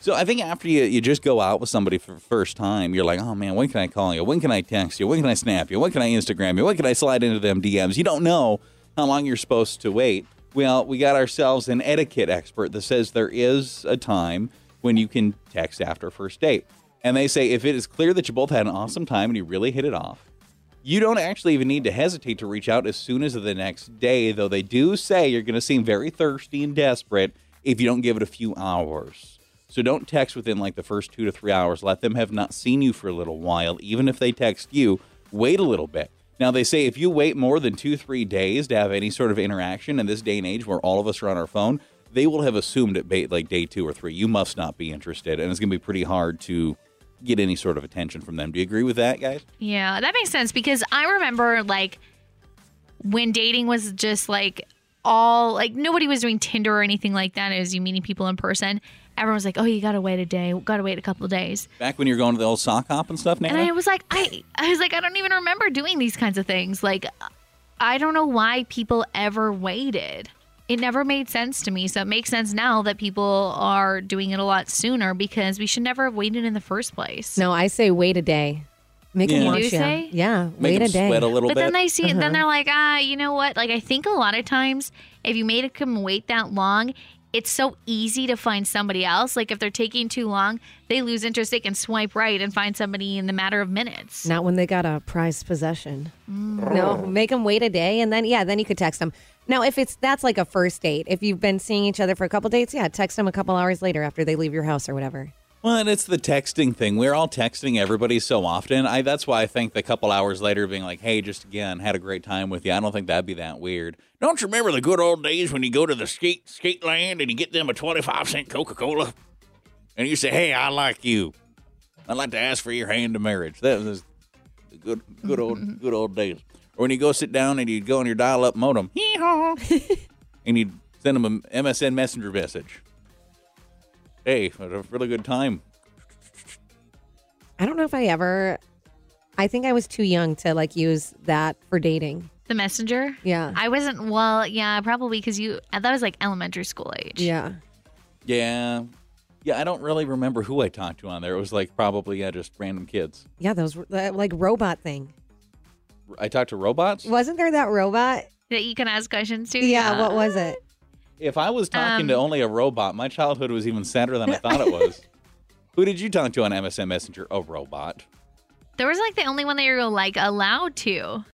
So I think after you just go out with somebody for the first time, you're like, oh, man, when can I call you? When can I text you? When can I snap you? When can I Instagram you? When can I slide into them DMs? You don't know how long you're supposed to wait. Well, we got ourselves an etiquette expert that says there is a time when you can text after a first date. And they say if it is clear that you both had an awesome time and you really hit it off, you don't actually even need to hesitate to reach out as soon as the next day, though they do say you're going to seem very thirsty and desperate if you don't give it a few hours. So don't text within like the first 2 to 3 hours. Let them have not seen you for a little while. Even if they text you, wait a little bit. Now, they say if you wait more than 2-3 days to have any sort of interaction in this day and age where all of us are on our phone, they will have assumed at like day 2 or 3, you must not be interested. And it's going to be pretty hard to get any sort of attention from them. Do you agree with that, guys? Yeah, that makes sense because I remember like when dating was just like nobody was doing Tinder or anything like that. It was you meeting people in person. Everyone was like, oh, you got to wait a day. Got to wait a couple of days. Back when you were going to the old sock hop and stuff, Nana? And I was like, I don't even remember doing these kinds of things. Like, I don't know why people ever waited. It never made sense to me. So it makes sense now that people are doing it a lot sooner because we should never have waited in the first place. No, I say wait a day. Make them watch You you. say? Yeah, Make wait them a day. sweat a little But bit. then they see it, then they're like, you know what? Like, I think a lot of times if you made them wait that long, it's so easy to find somebody else. Like, if they're taking too long, they lose interest. They can swipe right and find somebody in the matter of minutes. Not when they got a prized possession. No, make them wait a day, and then you could text them. Now, if that's like a first date, if you've been seeing each other for a couple dates, text them a couple hours later after they leave your house or whatever. Well, and it's the texting thing. We're all texting everybody so often. That's why I think the couple hours later being like, hey, just again, had a great time with you. I don't think that'd be that weird. Don't you remember the good old days when you go to the skate land and you get them a 25-cent Coca-Cola? And you say, hey, I like you. I'd like to ask for your hand in marriage. That was the good old days. Or when you go sit down and you go on your dial-up modem, and you send them an MSN Messenger message. Hey, had a really good time. I don't know if I think I was too young to like use that for dating. The messenger? Yeah. I wasn't, probably because that was like elementary school age. Yeah. Yeah, I don't really remember who I talked to on there. It was like probably, just random kids. Yeah, those like robot thing. I talked to robots? Wasn't there that robot? That you can ask questions to? Yeah, what was it? If I was talking to only a robot, my childhood was even sadder than I thought it was. Who did you talk to on MSN Messenger? A robot. There was like the only one that you were like allowed to.